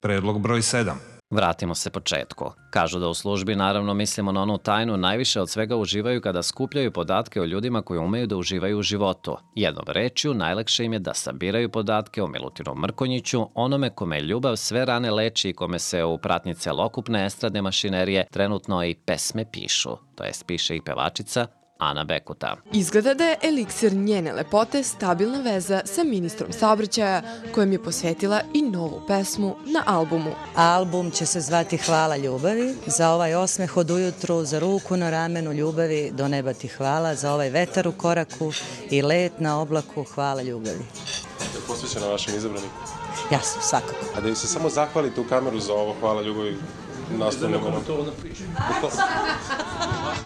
Predlog broj 7. Vratimo se početku. Kažu da u službi naravno mislimo na onu tajnu najviše od svega uživaju kada skupljaju podatke o ljudima koji umeju da uživaju u životu. Jednom rečju, najlakše im je da sabiraju podatke o Milutinu Mrkonjiću, onome kome ljubav sve rane leči i kome se u pratnji celokupne estradne mašinerije trenutno i pesme pišu. To jest piše i pevačica Ana Bekuta. Izgleda da je eliksir njene lepote stabilna veza sa ministrom saobraćaja, kojem je posvetila i novu pesmu na albumu. Album će se zvati Hvala ljubavi, za ovaj osmeh od ujutru, za ruku na ramenu ljubavi, do neba ti hvala, za ovaj vetar u koraku i let na oblaku, hvala ljubavi. Je posvećena vašem izabraniku? Jasno, svakako. A da im se samo zahvalite u kameru za ovo Hvala ljubavi, nastavljamo.